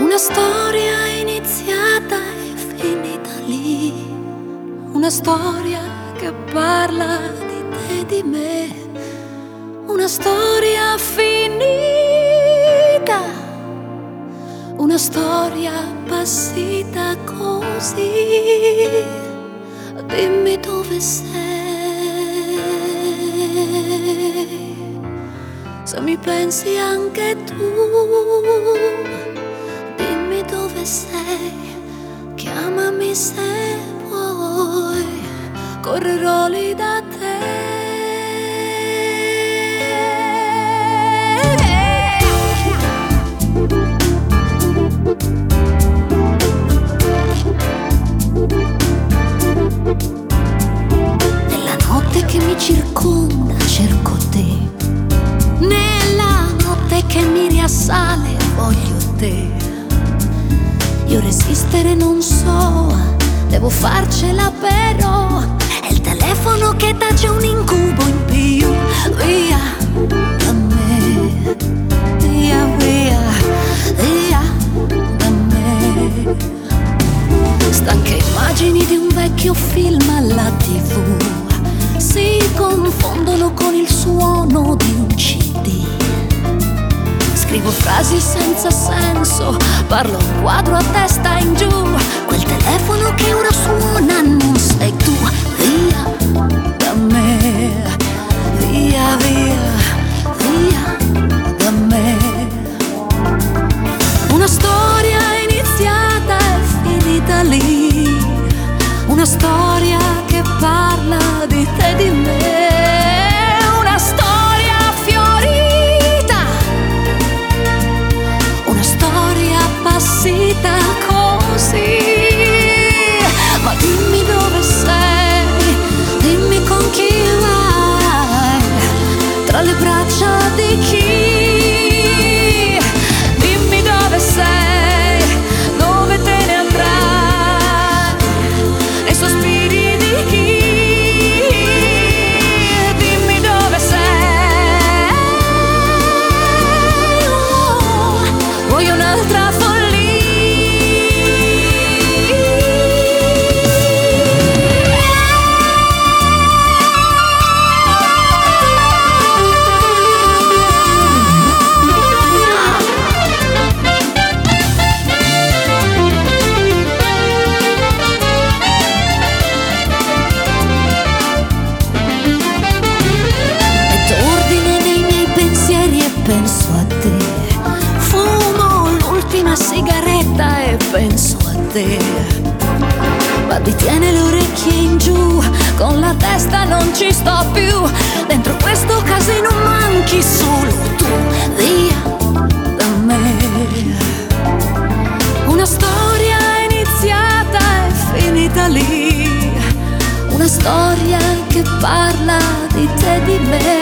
Una storia iniziata e finita lì, una storia che parla di te e di me, una storia finita, una storia passita così. Dimmi dove sei, se mi pensi anche tu. Dimmi dove sei, chiamami se vuoi, correrò lì da te. Nella notte che mi circonda cerco te, nella notte che mi riassale voglio te. Io resistere non so, devo farcela però. È il telefono che tace un incubo in più. Via da me, via, via, via da me. Stanche immagini di un vecchio film alla TV si confondono con il suono di un CD. Scrivo frasi senza senso, parlo un quadro a testa in giù. Quel telefono che ora suona non sei tu. Via da me, via, via, via da me. Una storia iniziata e finita lì, una storia che parla di te e di me. Una storia fiorita, una storia passita così. Ma dimmi dove sei, dimmi con chi vai, tra le braccia di chi. Dimmi dove sei, dove te ne andrai, nei sospiri di chi. Dimmi dove sei, oh, vuoi un'altra follia? Penso a te, fumo l'ultima sigaretta e penso a te. Baby, tieni le orecchie in giù, con la testa non ci sto più. Dentro questo casino manchi solo tu. Via da me. Una storia iniziata e finita lì, una storia che parla di te e di me.